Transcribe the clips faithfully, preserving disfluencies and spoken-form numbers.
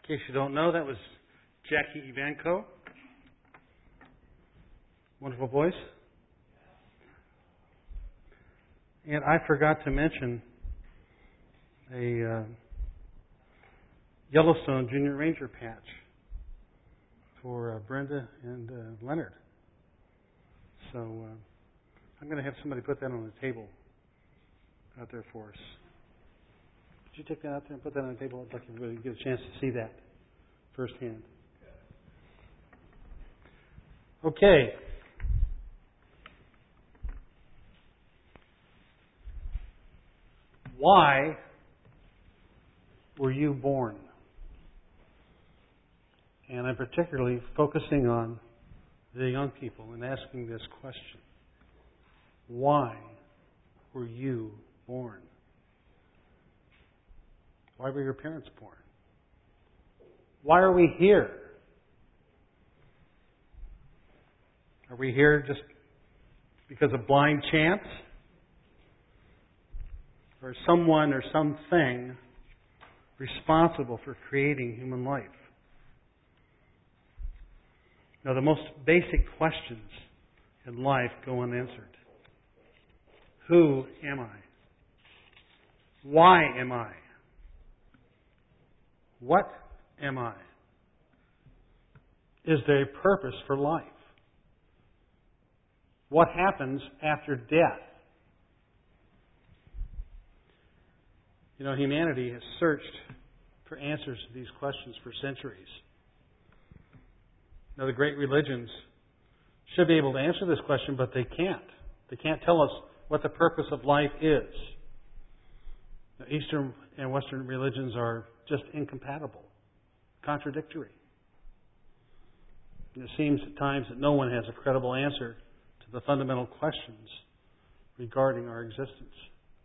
In case you don't know, that was Jackie Evanko. Wonderful voice. And I forgot to mention a uh, Yellowstone Junior Ranger patch for uh, Brenda and uh, Leonard. So uh, I'm going to have somebody put that on the table out there for us. Could you take that out there and put that on the table? I'd like everybody to get a chance to see that firsthand. Okay. Why were you born? And I'm particularly focusing on the young people and asking this question. Why were you born? Why were your parents born? Why are we here? Are we here just because of blind chance? Or is someone or something responsible for creating human life? Now, the most basic questions in life go unanswered. Who am I? Why am I? What am I? Is there a purpose for life? What happens after death? You know, humanity has searched for answers to these questions for centuries. Now, the great religions should be able to answer this question, but they can't. They can't tell us what the purpose of life is. Now, Eastern and Western religions are just incompatible, contradictory. And it seems at times that no one has a credible answer to the fundamental questions regarding our existence.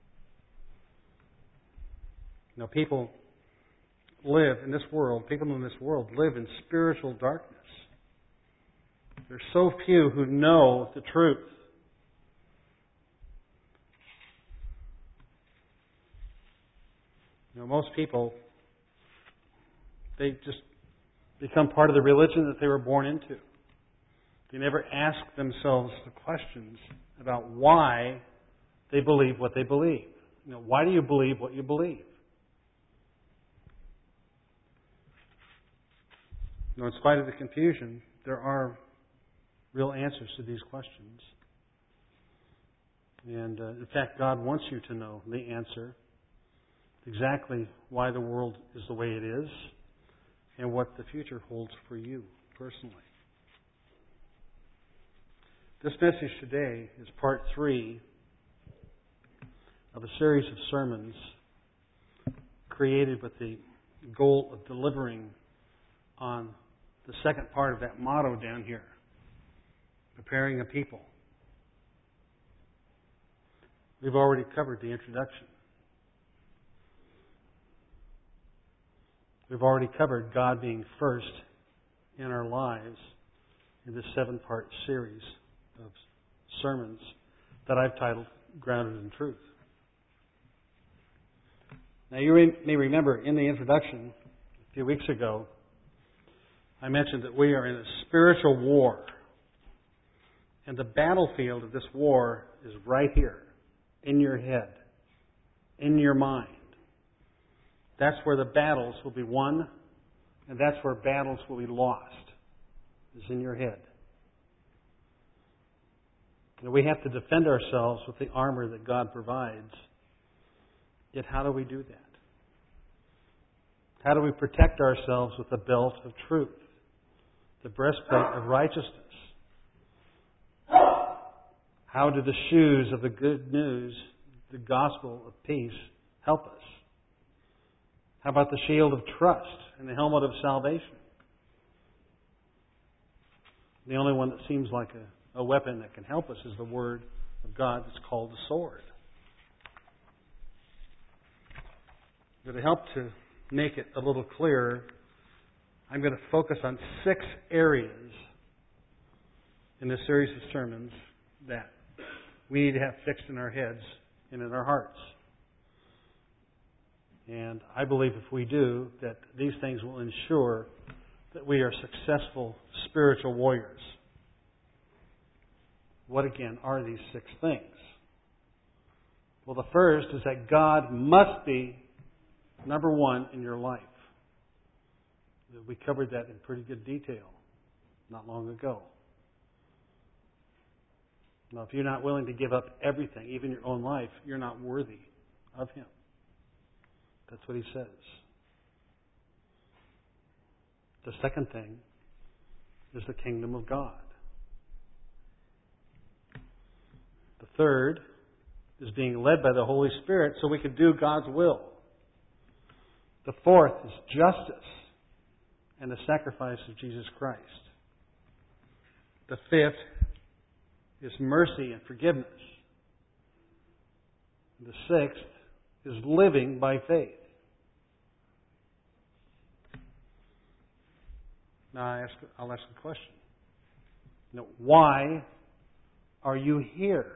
Now, people live in this world, people in this world live in spiritual darkness. There's so few who know the truth. You know, most people, they just become part of the religion that they were born into. They never ask themselves the questions about why they believe what they believe. You know, why do you believe what you believe? You know, in spite of the confusion, there are real answers to these questions. And uh, in fact, God wants you to know the answer, exactly why the world is the way it is, and what the future holds for you personally. This message today is part three of a series of sermons created with the goal of delivering on the second part of that motto down here, preparing a people. We've already covered the introduction. We've already covered God being first in our lives in this seven-part series of sermons that I've titled Grounded in Truth. Now, you may remember in the introduction a few weeks ago, I mentioned that we are in a spiritual war. And the battlefield of this war is right here, in your head, in your mind. That's where the battles will be won, and that's where battles will be lost, is in your head. You know, we have to defend ourselves with the armor that God provides. Yet how do we do that? How do we protect ourselves with the belt of truth, the breastplate of righteousness? How do the shoes of the good news, the gospel of peace, help us? How about the shield of trust and the helmet of salvation? The only one that seems like a, a weapon that can help us is the Word of God that's called the sword. But to help to make it a little clearer, I'm going to focus on six areas in this series of sermons that we need to have fixed in our heads and in our hearts. And I believe if we do, that these things will ensure that we are successful spiritual warriors. What again are these six things? Well, the first is that God must be number one in your life. We covered that in pretty good detail not long ago. Now, if you're not willing to give up everything, even your own life, you're not worthy of Him. That's what He says. The second thing is the kingdom of God. The third is being led by the Holy Spirit so we can do God's will. The fourth is justice and the sacrifice of Jesus Christ. The fifth is mercy and forgiveness. The sixth is living by faith. Now I ask, I'll ask a question. You know, why are you here?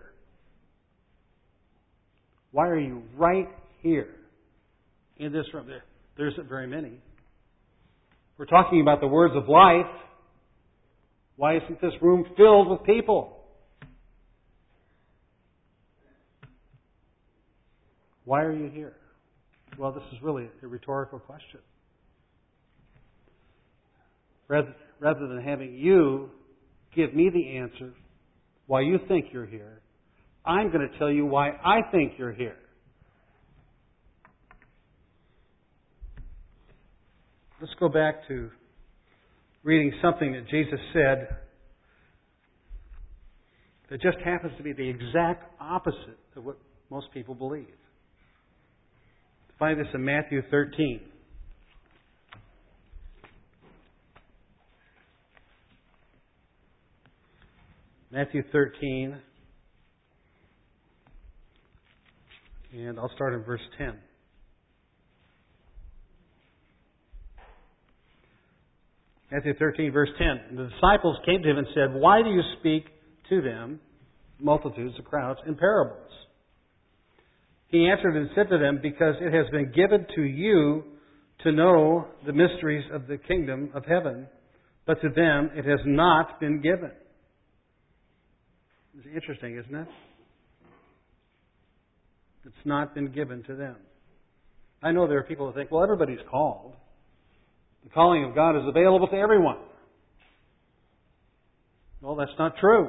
Why are you right here in this room? There, there isn't very many. We're talking about the words of life. Why isn't this room filled with people? Why are you here? Well, this is really a rhetorical question. Rather, rather than having you give me the answer why you think you're here, I'm going to tell you why I think you're here. Let's go back to reading something that Jesus said that just happens to be the exact opposite of what most people believe. Find this in Matthew thirteen. Matthew thirteen, and I'll start in verse ten. Matthew thirteen, verse ten. And the disciples came to Him and said, "Why do you speak to them, multitudes, the crowds, in parables?" He answered and said to them, "Because it has been given to you to know the mysteries of the kingdom of heaven, but to them it has not been given." It's interesting, isn't it? It's not been given to them. I know there are people who think, well, everybody's called. The calling of God is available to everyone. Well, that's not true.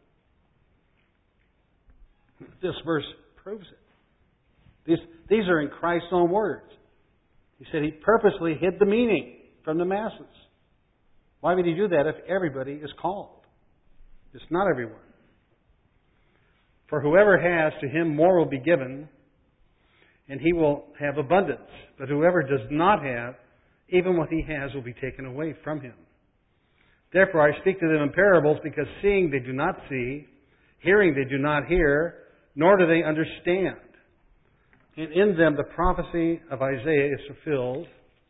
This verse proves it. These, these are in Christ's own words. He said He purposely hid the meaning from the masses. Why would He do that if everybody is called? It's not everyone. For whoever has, to him more will be given, and he will have abundance. But whoever does not have, even what he has will be taken away from him. Therefore I speak to them in parables, because seeing they do not see, hearing they do not hear, nor do they understand. And in them the prophecy of Isaiah is fulfilled.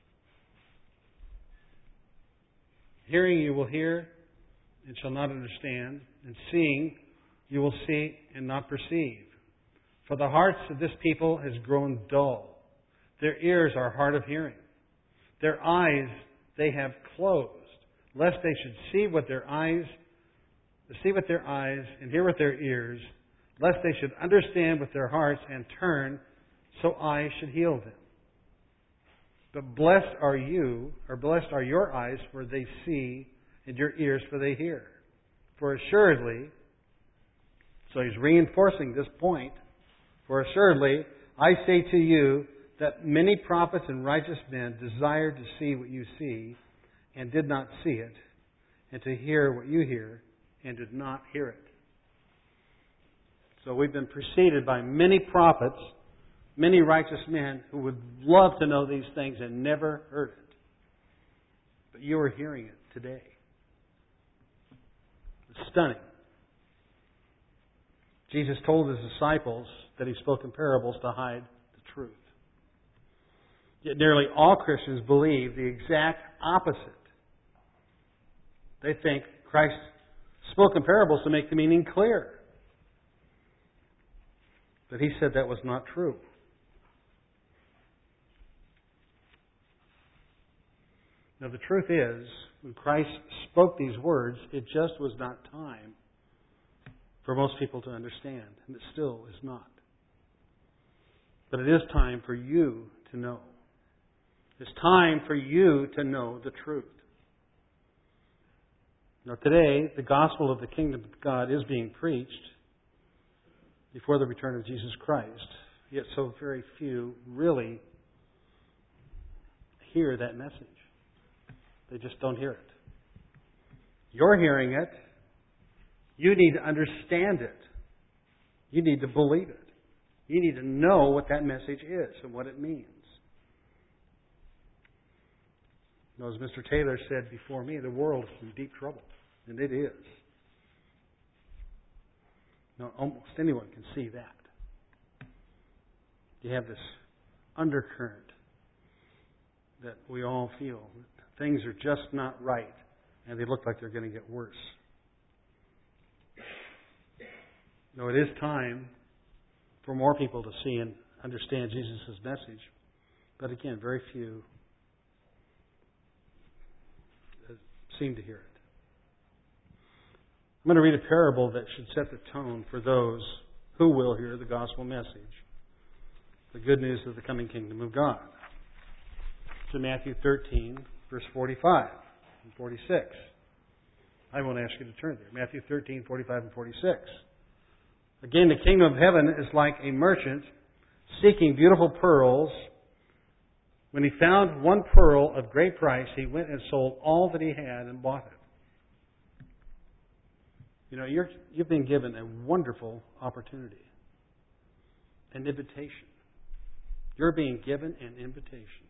Hearing you will hear and shall not understand, and seeing you will see and not perceive. For the hearts of this people has grown dull. Their ears are hard of hearing. Their eyes they have closed, lest they should see with their eyes, see with their eyes and hear with their ears, lest they should understand with their hearts and turn, so I should heal them. But blessed are you, or blessed are your eyes, for they see, and your ears, for they hear. For assuredly, so he's reinforcing this point, for assuredly, I say to you that many prophets and righteous men desired to see what you see, and did not see it, and to hear what you hear, and did not hear it. So we've been preceded by many prophets, many righteous men who would love to know these things and never heard it. But you are hearing it today. It's stunning. Jesus told His disciples that He spoke in parables to hide the truth. Yet nearly all Christians believe the exact opposite. They think Christ spoke in parables to make the meaning clear. But He said that was not true. Now the truth is, when Christ spoke these words, it just was not time for most people to understand, and it still is not. But it is time for you to know. It's time for you to know the truth. Now today, the gospel of the kingdom of God is being preached before the return of Jesus Christ. Yet so very few really hear that message. They just don't hear it. You're hearing it. You need to understand it. You need to believe it. You need to know what that message is and what it means. Now, as Mister Taylor said before me, the world is in deep trouble. And it is. Now, almost anyone can see that. You have this undercurrent that we all feel. Things are just not right, and they look like they're going to get worse. No, it is time for more people to see and understand Jesus' message. But again, very few seem to hear it. I'm going to read a parable that should set the tone for those who will hear the gospel message. The good news of the coming kingdom of God. It's in Matthew thirteen, verse forty-five and forty-six. I won't ask you to turn there. Matthew thirteen, forty-five and forty-six. Again, the kingdom of heaven is like a merchant seeking beautiful pearls. When he found one pearl of great price, he went and sold all that he had and bought it. You know, you're, you've been given a wonderful opportunity, an invitation. You're being given an invitation.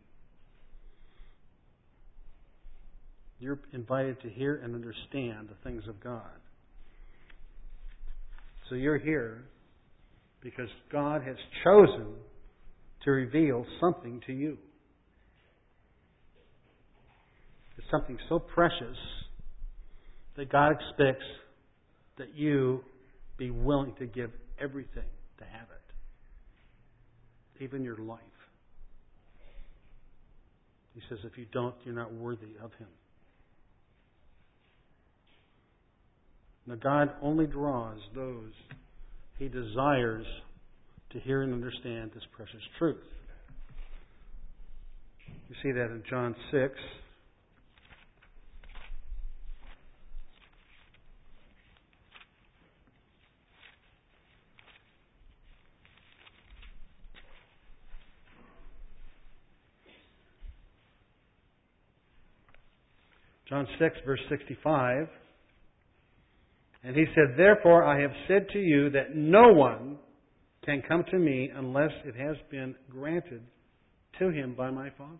You're invited to hear and understand the things of God. So you're here because God has chosen to reveal something to you. It's something so precious that God expects that you be willing to give everything to have it. Even your life. He says, if you don't, you're not worthy of Him. Now, God only draws those He desires to hear and understand this precious truth. You see that in John six. John six, verse sixty-five. And He said, therefore I have said to you that no one can come to me unless it has been granted to him by my Father.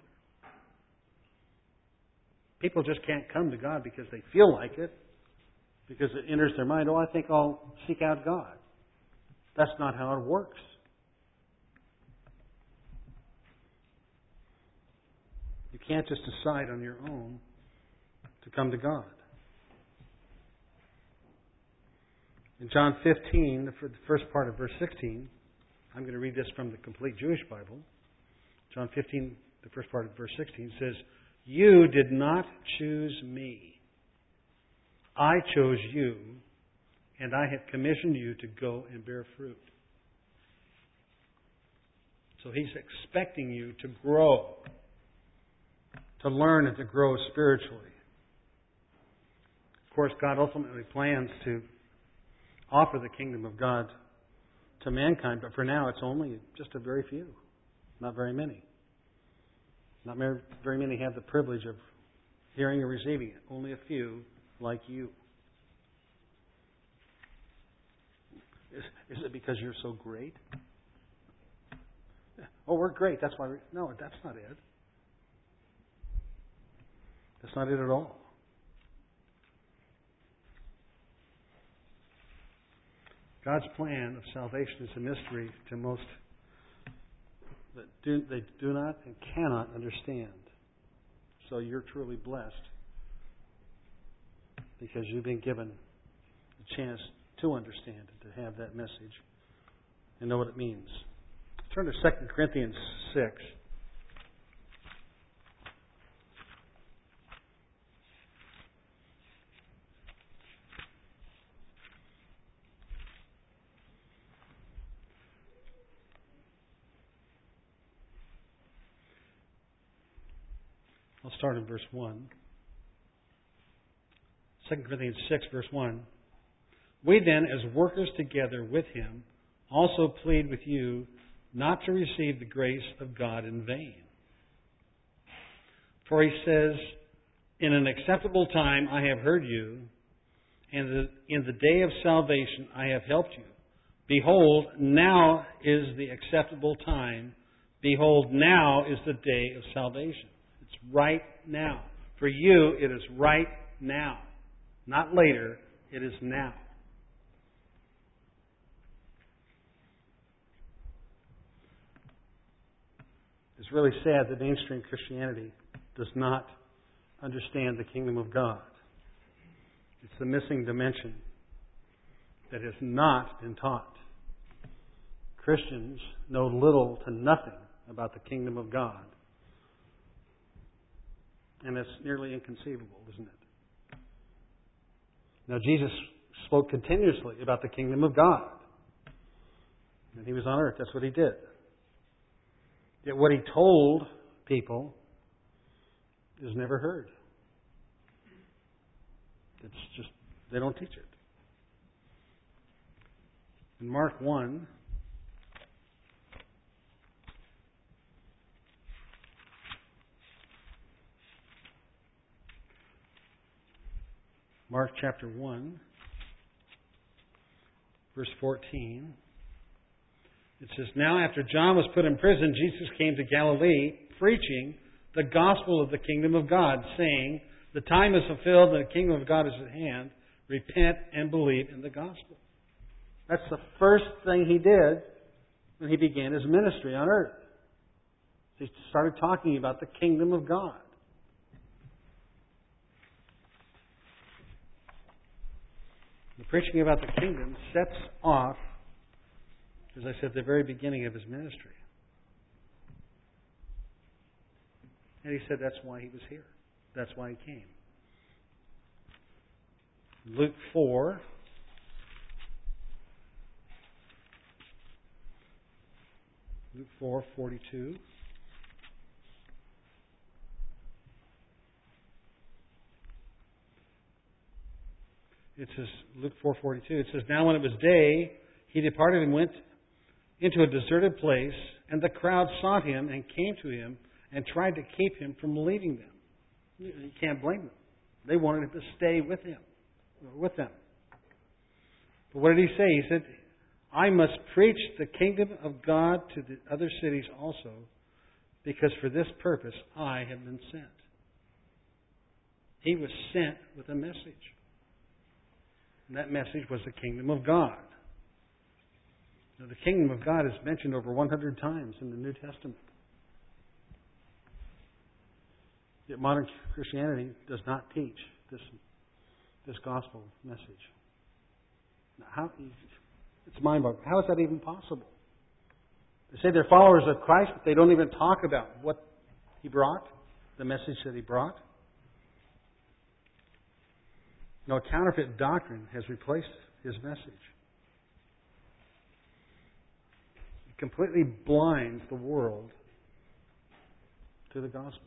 People just can't come to God because they feel like it, because it enters their mind, oh, I think I'll seek out God. That's not how it works. You can't just decide on your own to come to God. In John fifteen, the first part of verse sixteen, I'm going to read this from the Complete Jewish Bible. John fifteen, the first part of verse sixteen says, you did not choose me. I chose you, and I have commissioned you to go and bear fruit. So He's expecting you to grow, to learn and to grow spiritually. Of course, God ultimately plans to offer the kingdom of God to mankind, but for now it's only just a very few, not very many. Not very many have the privilege of hearing and receiving it. Only a few like you. Is, is it because you're so great? Oh, we're great. That's why we... No, that's not it. That's not it at all. God's plan of salvation is a mystery to most that do, they do not and cannot understand. So you're truly blessed because you've been given a chance to understand it, to have that message and know what it means. Turn to Second Corinthians six. I'll start in verse one. Second Corinthians six, verse one. We then, as workers together with him, also plead with you not to receive the grace of God in vain. For he says, in an acceptable time I have heard you, and in the day of salvation I have helped you. Behold, now is the acceptable time. Behold, now is the day of salvation. It's right now. For you, it is right now. Not later, it is now. It's really sad that mainstream Christianity does not understand the kingdom of God. It's the missing dimension that has not been taught. Christians know little to nothing about the kingdom of God. And it's nearly inconceivable, isn't it? Now, Jesus spoke continuously about the kingdom of God. When he was on earth, that's what he did. Yet what he told people is never heard. It's just, they don't teach it. In Mark one, Mark chapter one, verse fourteen, it says, Now after John was put in prison, Jesus came to Galilee, preaching the gospel of the kingdom of God, saying, The time is fulfilled and the kingdom of God is at hand. Repent and believe in the gospel. That's the first thing he did when he began his ministry on earth. He started talking about the kingdom of God. The preaching about the kingdom sets off, as I said, the very beginning of his ministry. And he said that's why he was here. That's why he came. Luke four. Luke four, forty-two. It says, Luke four, forty-two, it says, Now when it was day, he departed and went into a deserted place, and the crowd sought him and came to him and tried to keep him from leaving them. You can't blame them. They wanted him to stay with him, with them. But what did he say? He said, I must preach the kingdom of God to the other cities also, because for this purpose I have been sent. He was sent with a message. And that message was the kingdom of God. Now, the kingdom of God is mentioned over one hundred times in the New Testament. Yet modern Christianity does not teach this, this gospel message. Now, how, it's mind-boggling. How is that even possible? They say they're followers of Christ, but they don't even talk about what he brought, the message that he brought. No, counterfeit doctrine has replaced his message. It completely blinds the world to the gospel.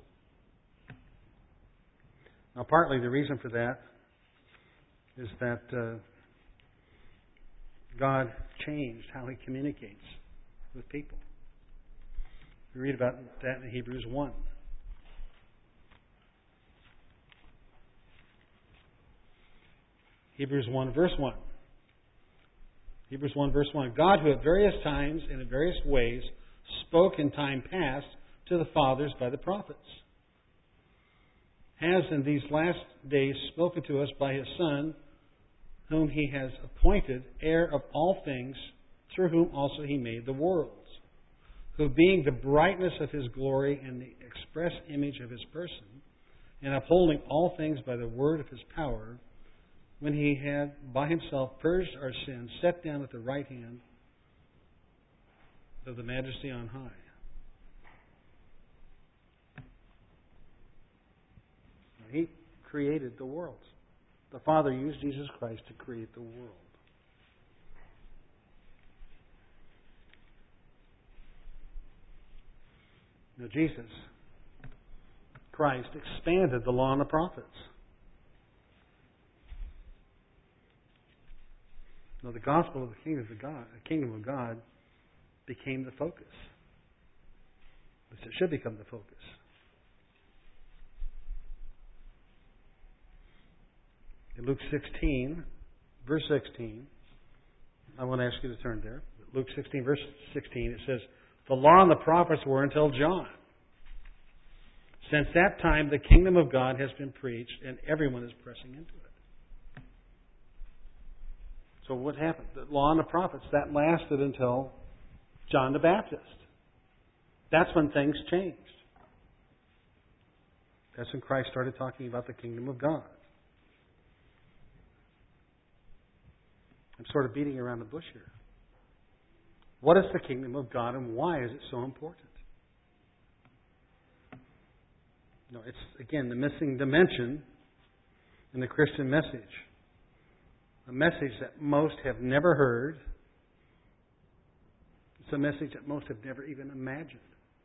Now, partly the reason for that is that uh, God changed how he communicates with people. We read about that in Hebrews one. Hebrews one, verse one. Hebrews one, verse one. God, who at various times and in various ways spoke in time past to the fathers by the prophets, has in these last days spoken to us by his Son, whom he has appointed heir of all things, through whom also he made the worlds, who being the brightness of his glory and the express image of his person, and upholding all things by the word of his power, when he had by himself purged our sins, sat down at the right hand of the Majesty on high. He created the world. The Father used Jesus Christ to create the world. Now, Jesus Christ expanded the law and the prophets. Now, the gospel of the kingdom of God, the kingdom of God, became the focus. It should become the focus. In Luke sixteen, verse sixteen, I want to ask you to turn there. Luke sixteen, verse sixteen, it says, "The law and the prophets were until John. Since that time, the kingdom of God has been preached, and everyone is pressing into it." So what happened? The law and the prophets, that lasted until John the Baptist. That's when things changed. That's when Christ started talking about the kingdom of God. I'm sort of beating around the bush here. What is the kingdom of God, and why is it so important? No, it's, again, the missing dimension in the Christian message. A message that most have never heard. It's a message that most have never even imagined.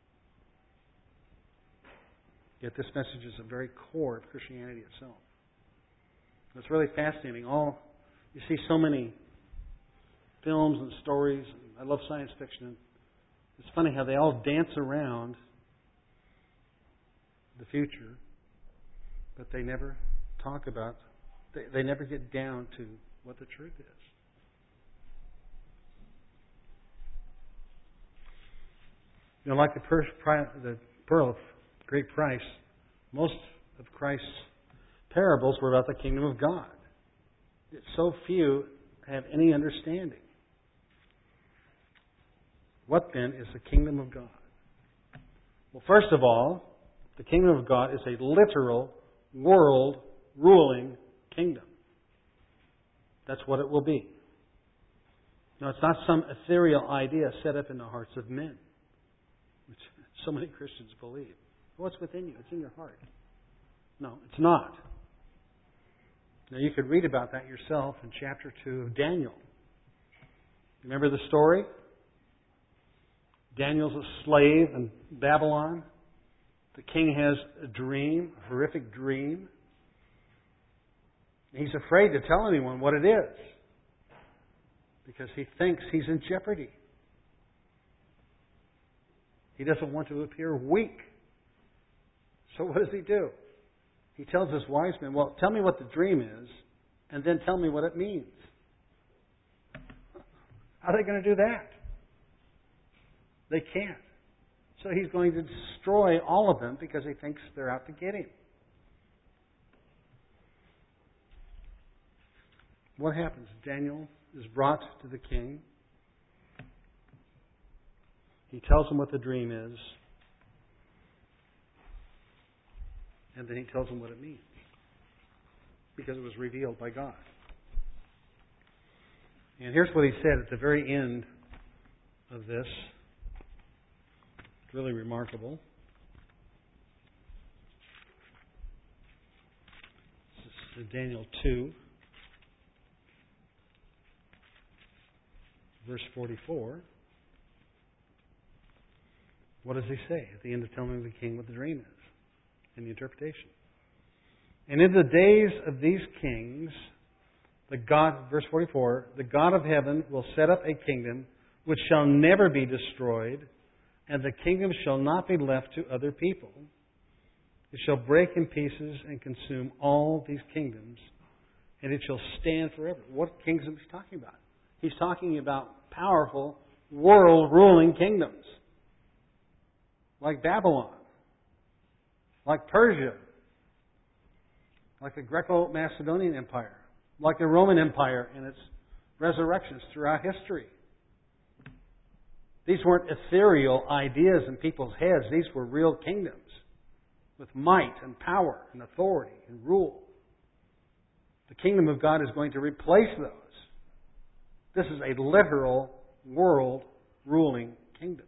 Yet this message is a very core of Christianity itself. It's really fascinating. All you see so many films and stories. I love science fiction. It's funny how they all dance around the future, but they never talk about, they, they never get down to what the truth is. You know, like the, per, the pearl of great price, most of Christ's parables were about the kingdom of God. Yet so few have any understanding. What then is the kingdom of God? Well, first of all, the kingdom of God is a literal, world-ruling kingdom. That's what it will be. Now, it's not some ethereal idea set up in the hearts of men, which so many Christians believe. Well, it's within you. It's in your heart. No, it's not. Now, you could read about that yourself in chapter two of Daniel. Remember the story? Daniel's a slave in Babylon. The king has a dream, a horrific dream. He's afraid to tell anyone what it is because he thinks he's in jeopardy. He doesn't want to appear weak. So what does he do? He tells his wise men, well, tell me what the dream is, and then tell me what it means. How are they going to do that? They can't. So he's going to destroy all of them because he thinks they're out to get him. What happens? Daniel is brought to the king. He tells him what the dream is. And then he tells him what it means. Because it was revealed by God. And here's what he said at the very end of this. It's really remarkable. This is Daniel two, verse forty-four. What does he say at the end of telling the king what the dream is and the interpretation? And in the days of these kings, the God, verse forty-four, the God of heaven will set up a kingdom which shall never be destroyed, and the kingdom shall not be left to other people. It shall break in pieces and consume all these kingdoms, and it shall stand forever. What kingdom is he talking about? He's talking about powerful, world-ruling kingdoms. Like Babylon. Like Persia. Like the Greco-Macedonian Empire. Like the Roman Empire and its resurrections throughout history. These weren't ethereal ideas in people's heads. These were real kingdoms with might and power and authority and rule. The kingdom of God is going to replace those. This is a literal world-ruling kingdom.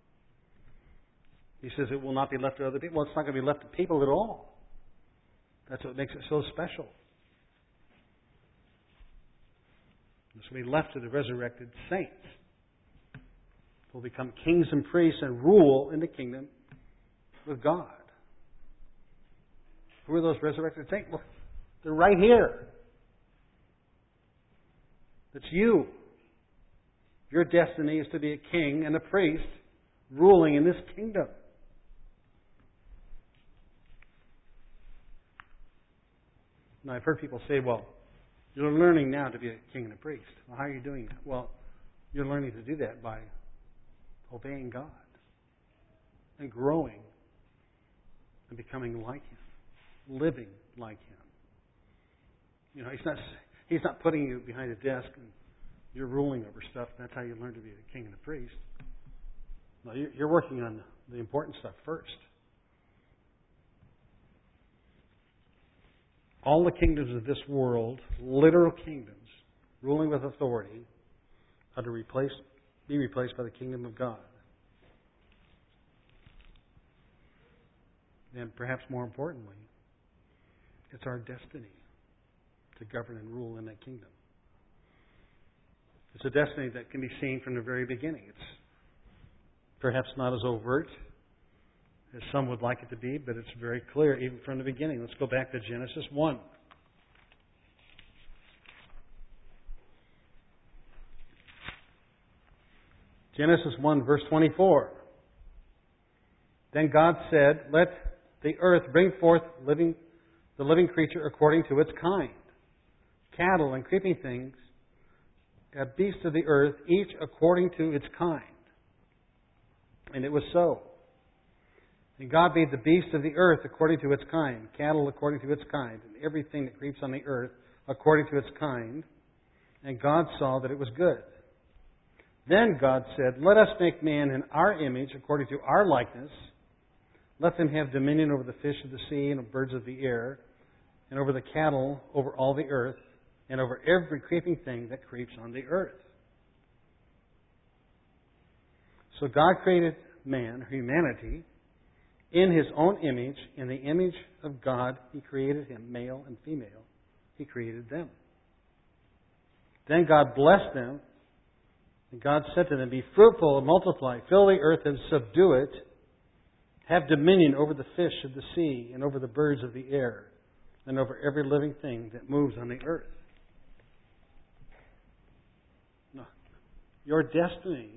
He says it will not be left to other people. Well, it's not going to be left to people at all. That's what makes it so special. This will be left to the resurrected saints. Will become kings and priests and rule in the kingdom with God. Who are those resurrected saints? Well, they're right here. It's you. Your destiny is to be a king and a priest ruling in this kingdom. Now, I've heard people say, well, you're learning now to be a king and a priest. Well, how are you doing it? Well, you're learning to do that by obeying God and growing and becoming like Him, living like Him. You know, He's not, He's not putting you behind a desk and you're ruling over stuff. That's how you learn to be a king and a priest. No, you're working on the important stuff first. All the kingdoms of this world, literal kingdoms, ruling with authority, are to replace, be replaced by the kingdom of God. And perhaps more importantly, it's our destiny to govern and rule in that kingdom. It's a destiny that can be seen from the very beginning. It's perhaps not as overt as some would like it to be, but it's very clear even from the beginning. Let's go back to Genesis one. Genesis one, verse twenty-four. Then God said, "Let the earth bring forth living, the living creature according to its kind, cattle and creeping things, a beast of the earth, each according to its kind." And it was so. And God made the beast of the earth according to its kind, cattle according to its kind, and everything that creeps on the earth according to its kind. And God saw that it was good. Then God said, "Let us make man in our image, according to our likeness. Let them have dominion over the fish of the sea and the birds of the air, and over the cattle, over all the earth, and over every creeping thing that creeps on the earth." So God created man, humanity, in His own image. In the image of God, He created him, male and female. He created them. Then God blessed them, and God said to them, "Be fruitful and multiply, fill the earth and subdue it. Have dominion over the fish of the sea and over the birds of the air and over every living thing that moves on the earth." No. Your destiny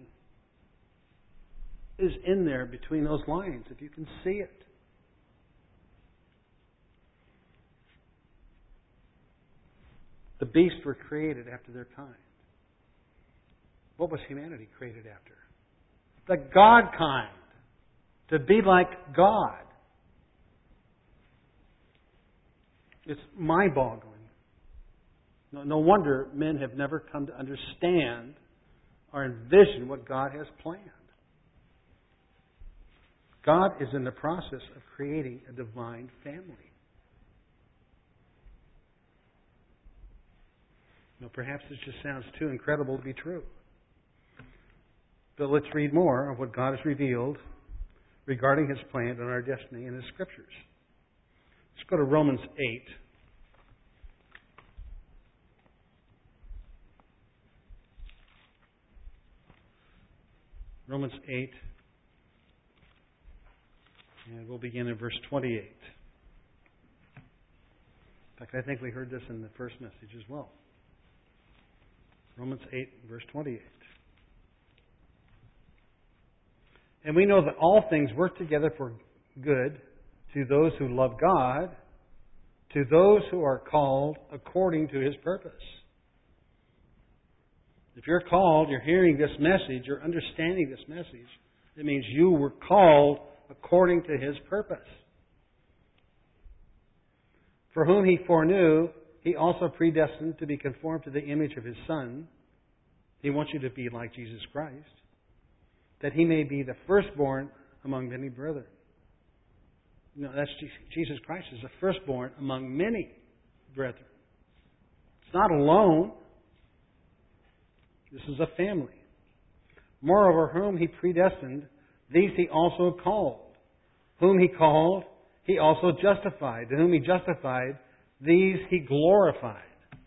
is in there between those lines, if you can see it. The beasts were created after their kind. What was humanity created after? The God kind. To be like God. It's mind-boggling. No, no wonder men have never come to understand or envision what God has planned. God is in the process of creating a divine family. Now, perhaps this just sounds too incredible to be true. But let's read more of what God has revealed regarding His plan and our destiny in His Scriptures. Let's go to Romans eight. Romans eight. And we'll begin in verse twenty-eight. In fact, I think we heard this in the first message as well. Romans eight, verse twenty-eight. "And we know that all things work together for good to those who love God, to those who are called according to His purpose." If you're called, you're hearing this message, you're understanding this message, it means you were called according to His purpose. "For whom He foreknew, He also predestined to be conformed to the image of His Son." He wants you to be like Jesus Christ. "That He may be the firstborn among many brethren." No, that's Jesus Christ is the firstborn among many brethren. It's not alone. This is a family. "Moreover, whom He predestined, these He also called. Whom He called, He also justified. To whom He justified, these He glorified."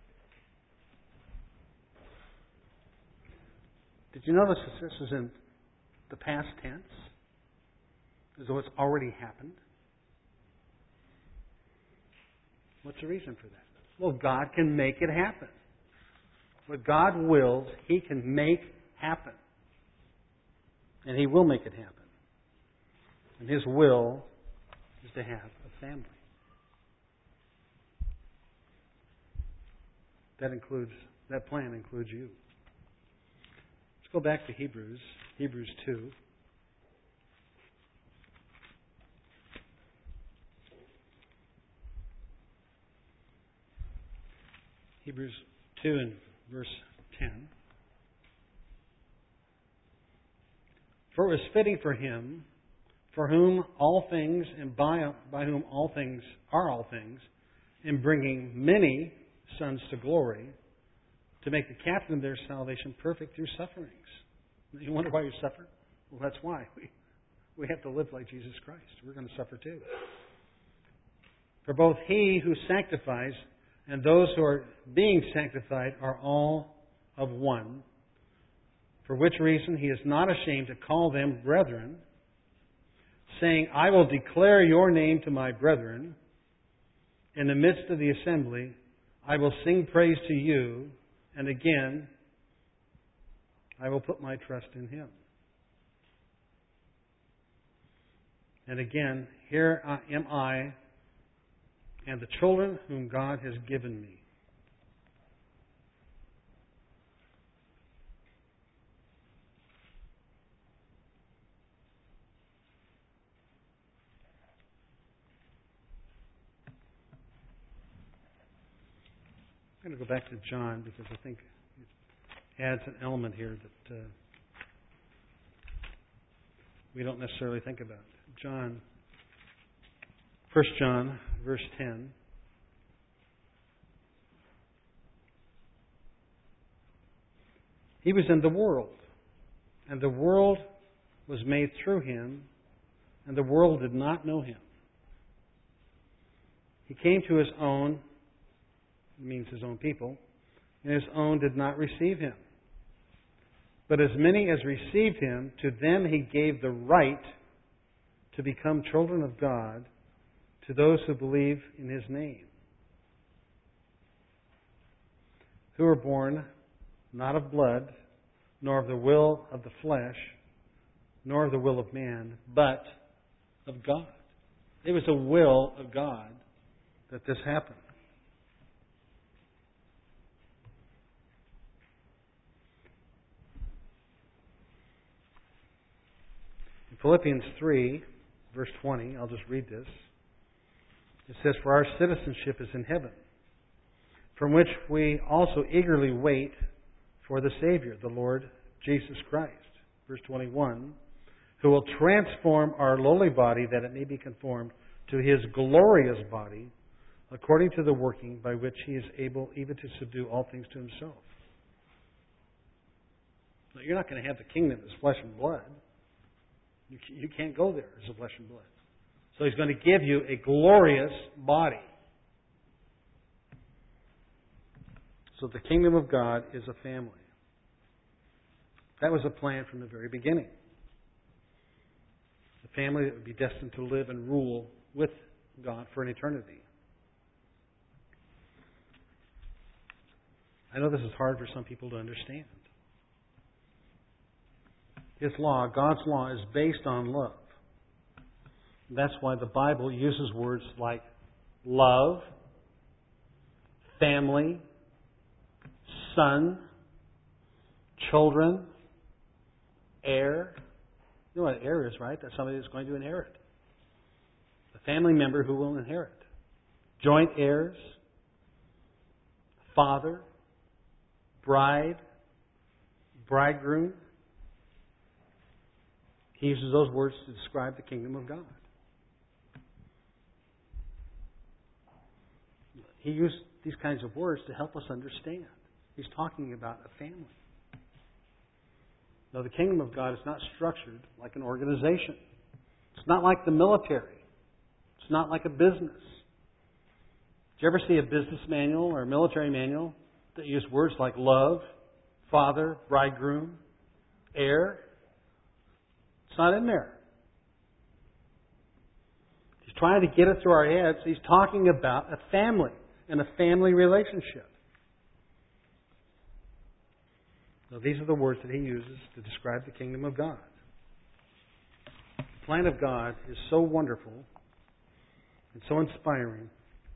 Did you notice this is in the past tense? As though it's already happened. What's the reason for that? Well, God can make it happen. What God wills, He can make happen. And He will make it happen. And His will is to have a family. That includes, that plan includes you. Let's go back to Hebrews, Hebrews two. Hebrews two and verse ten. For it was fitting for Him, for whom all things and by, by whom all things are all things, in bringing many sons to glory, to make the captain of their salvation perfect through sufferings. You wonder why you suffer? Well, that's why. We, we have to live like Jesus Christ. We're going to suffer too. For both He who sanctifies and those who are being sanctified are all of one, for which reason He is not ashamed to call them brethren, saying, I will declare your name to my brethren. In the midst of the assembly, I will sing praise to you, and again, I will put my trust in Him. And again, here am I and the children whom God has given me. I'm going to go back to John because I think it adds an element here that uh, we don't necessarily think about. John, First John, verse ten. He was in the world, and the world was made through Him, and the world did not know Him. He came to His own, it means His own people, and His own did not receive Him. But as many as received Him, to them He gave the right to become children of God, to those who believe in His name, who were born not of blood, nor of the will of the flesh, nor of the will of man, but of God. It was the will of God that this happened. In Philippians three, verse twenty, I'll just read this. It says, for our citizenship is in heaven, from which we also eagerly wait for the Savior, the Lord Jesus Christ. Verse twenty-one, who will transform our lowly body that it may be conformed to His glorious body, according to the working by which He is able even to subdue all things to Himself. Now, you're not going to have the kingdom as flesh and blood. You, you can't go there as a flesh and blood. So He's going to give you a glorious body. So the kingdom of God is a family. That was a plan from the very beginning. A family that would be destined to live and rule with God for an eternity. I know this is hard for some people to understand. His law, God's law, is based on love. That's why the Bible uses words like love, family, son, children, heir. You know what an heir is, right? That's somebody that's going to inherit. A family member who will inherit. Joint heirs, father, bride, bridegroom. He uses those words to describe the kingdom of God. He used these kinds of words to help us understand. He's talking about a family. Now, the kingdom of God is not structured like an organization. It's not like the military. It's not like a business. Did you ever see a business manual or a military manual that used words like love, father, bridegroom, heir? It's not in there. He's trying to get it through our heads. He's talking about a family. and a family relationship. Now, these are the words that he uses to describe the kingdom of God. The plan of God is so wonderful and so inspiring,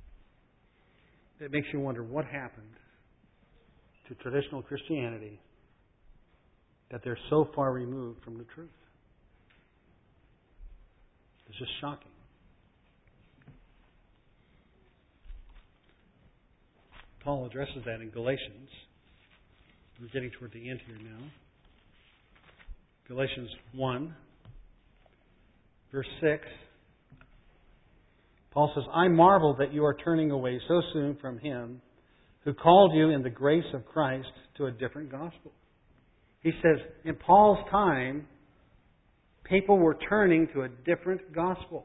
it makes you wonder what happened to traditional Christianity that they're so far removed from the truth. It's just shocking. Paul addresses that in Galatians. We're getting toward the end here now. Galatians one, verse six. Paul says, I marvel that you are turning away so soon from Him who called you in the grace of Christ to a different gospel. He says, in Paul's time, people were turning to a different gospel,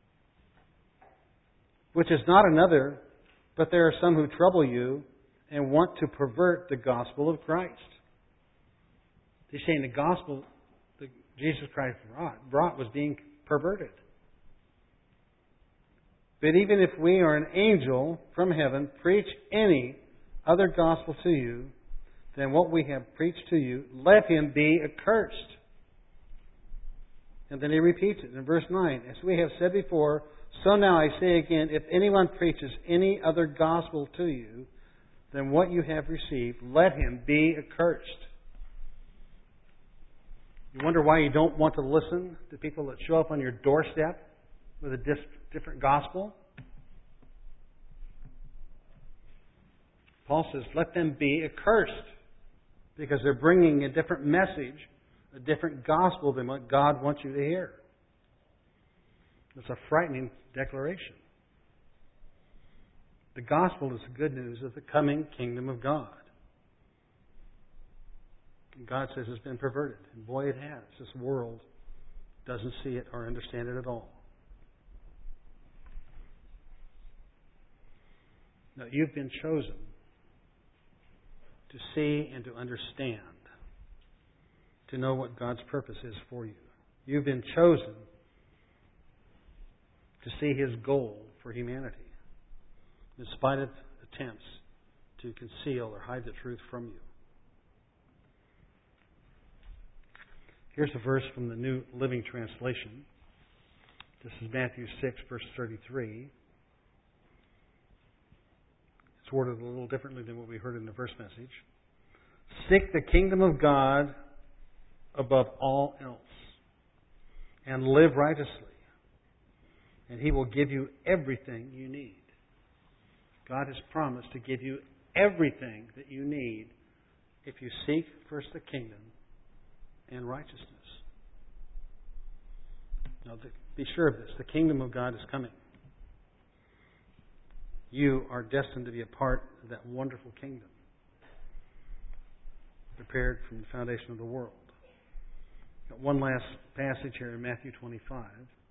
which is not another, but there are some who trouble you and want to pervert the gospel of Christ. He's saying the gospel that Jesus Christ brought, brought was being perverted. But even if we or an angel from heaven preach any other gospel to you than what we have preached to you, let him be accursed. And then he repeats it in verse nine. As we have said before, so now I say again, if anyone preaches any other gospel to you than what you have received, let him be accursed. You wonder why you don't want to listen to people that show up on your doorstep with a dis- different gospel? Paul says, let them be accursed, because they're bringing a different message, a different gospel than what God wants you to hear. It's a frightening declaration. The gospel is the good news of the coming kingdom of God. And God says it's been perverted. And boy, it has. This world doesn't see it or understand it at all. Now, you've been chosen to see and to understand, to know what God's purpose is for you. You've been chosen to see His goal for humanity, in spite of attempts to conceal or hide the truth from you. Here's a verse from the New Living Translation. This is Matthew six, verse thirty-three. It's worded a little differently than what we heard in the first message. Seek the kingdom of God above all else, and live righteously, and He will give you everything you need. God has promised to give you everything that you need if you seek first the kingdom and righteousness. Now, be sure of this. The kingdom of God is coming. You are destined to be a part of that wonderful kingdom, prepared from the foundation of the world. Got one last passage here in Matthew twenty-five.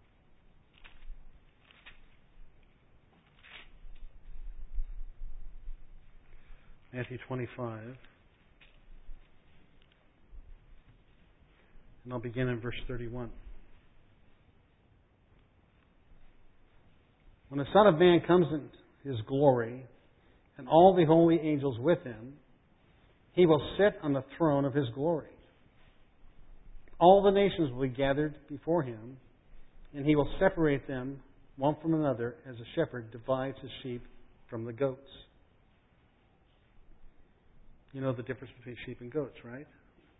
Matthew twenty-five. And I'll begin in verse thirty-one. When the Son of Man comes in His glory, and all the holy angels with Him, He will sit on the throne of His glory. All the nations will be gathered before Him, and He will separate them one from another as a shepherd divides his sheep from the goats. You know the difference between sheep and goats, right?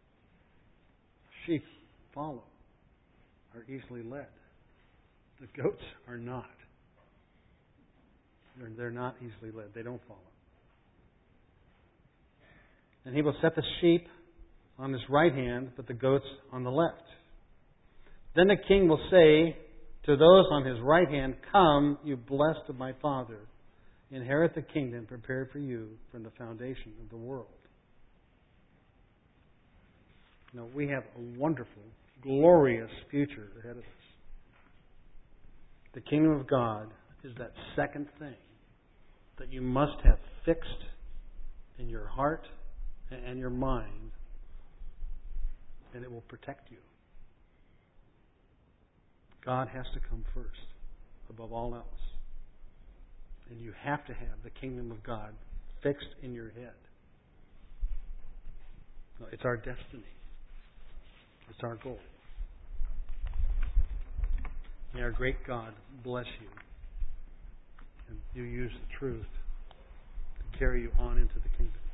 Sheep follow, are easily led. The goats are not. They're, they're not easily led. They don't follow. And He will set the sheep on His right hand, but the goats on the left. Then the King will say to those on His right hand, come, you blessed of my Father, inherit the kingdom prepared for you from the foundation of the world. Now, we have a wonderful, glorious future ahead of us. The kingdom of God is that second thing that you must have fixed in your heart and your mind, and it will protect you. God has to come first, above all else. And you have to have the kingdom of God fixed in your head. No, it's our destiny. It's our goal. May our great God bless you. And you use the truth to carry you on into the kingdom.